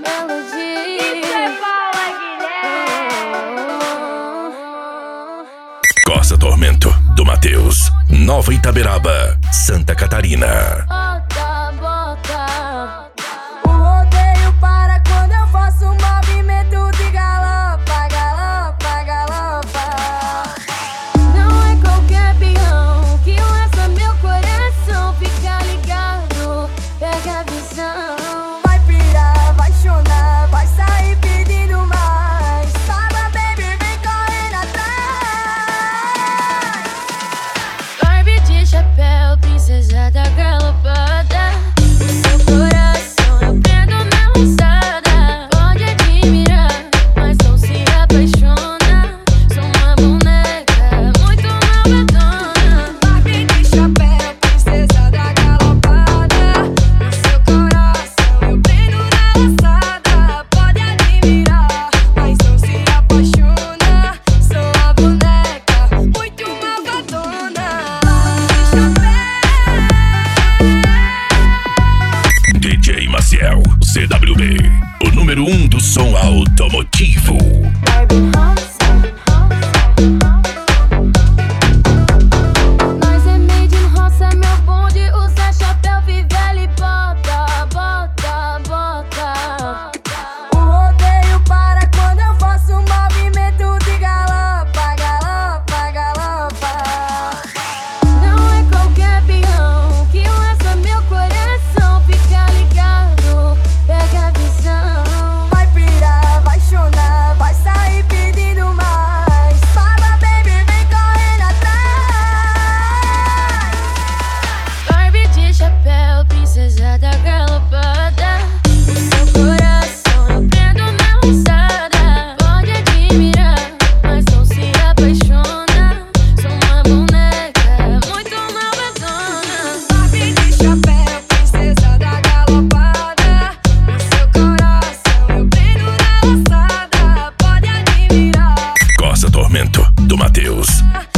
Corsa Tormento, do Matheus, Nova Itaberaba, Santa Catarina. Bota, bota. O rodeio para quando eu faço um movimento de galopa, galopa, galopa. Não é qualquer peão que lança meu coração. Fica ligado, pega a visão. Vai pirar, vai chorar, vai sair pedindo mais. Fala, baby, vem correndo atrás. Barbie de chapéu, princesa da galopada. O seu coração eu prendo na lançada. Pode admirar, mas não se apaixona. Sou uma boneca muito malvadona. Barbie de chapéu, princesa da galopada. O seu coração eu prendo na lançada. Pode admirar, mas não se apaixona. Sou a boneca muito malvadona. DJ Maciel, CWB, o número 1 do som automotivo. Nós é made in roça, meu bonde usa chapéu, Vivelli, bota, bota, bota. O rodeio para quando eu faço um movimento de galopa, galopa, galopa. Não é qualquer peão que lança meu coração. Fica ligado, pega a visão. Vai pirar, vai chorar, vai sair pedindo mais. Fala, baby, vem correndo atrás. Barbie de chapéu, princesa da galopada. O seu coração eu prendo na lançada. Pode admirar, mas não se apaixona. Sou uma boneca muito malvadona. Barbie de chapéu, princesa da galopada. O seu coração eu prendo na lançada. Pode admirar. Corsa Tormento, do Matheus.